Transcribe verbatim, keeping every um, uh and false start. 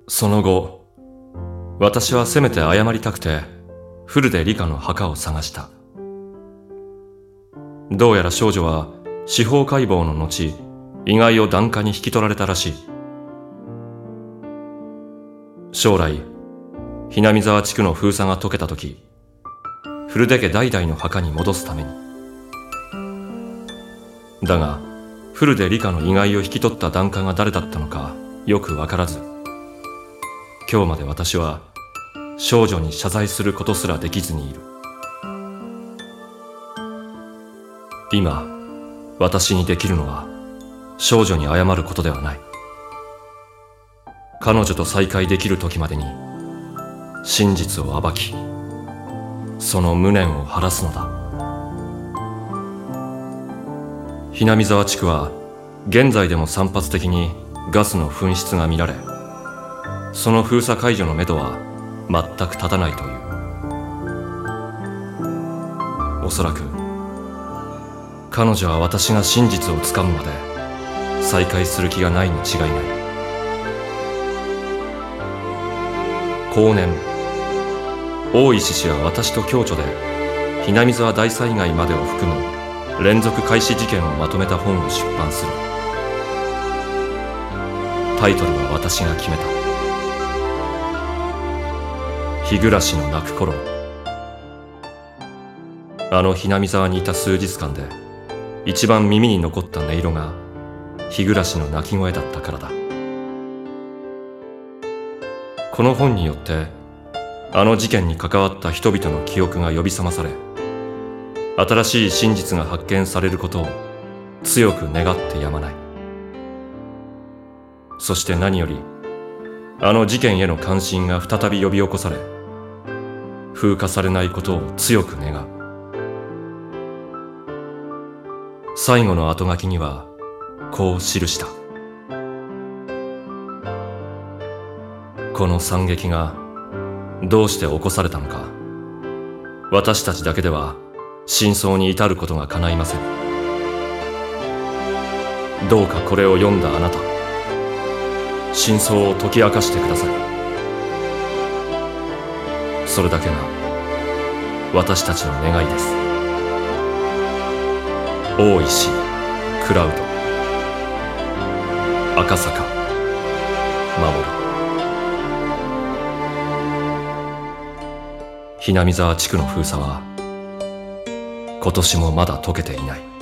その後、私はせめて謝りたくて、古出理香の墓を探した。どうやら少女は司法解剖の後、遺骸を檀家に引き取られたらしい。将来、ひなみ沢地区の封鎖が解けたとき、古出家代々の墓に戻すために。だが、古出理香の遺骸を引き取った檀家が誰だったのかよくわからず、今日まで私は少女に謝罪することすらできずにいる。今、私にできるのは少女に謝ることではない。彼女と再会できる時までに真実を暴き、その無念を晴らすのだ。ひなみ沢地区は現在でも散発的にガスの噴出が見られ、その封鎖解除のめどは全く立たないという。おそらく彼女は私が真実をつかむまで再会する気がないに違いない。後年、大石氏は私と共著でひなみ沢大災害までを含む連続開始事件をまとめた本を出版する。タイトルは私が決めた。日暮の泣く頃。あのひなみ沢にいた数日間で一番耳に残った音色が日暮の泣き声だったからだ。この本によってあの事件に関わった人々の記憶が呼び覚まされ、新しい真実が発見されることを強く願ってやまない。そして何より、あの事件への関心が再び呼び起こされ、風化されないことを強く願う。最後の後書きにはこう記した。この惨劇がどうして起こされたのか、私たちだけでは真相に至ることが叶いません。どうかこれを読んだあなた、真相を解き明かしてください。それだけが私たちの願いです。大石クラウド、赤坂守。ひなみ沢地区の封鎖は今年もまだ解けていない。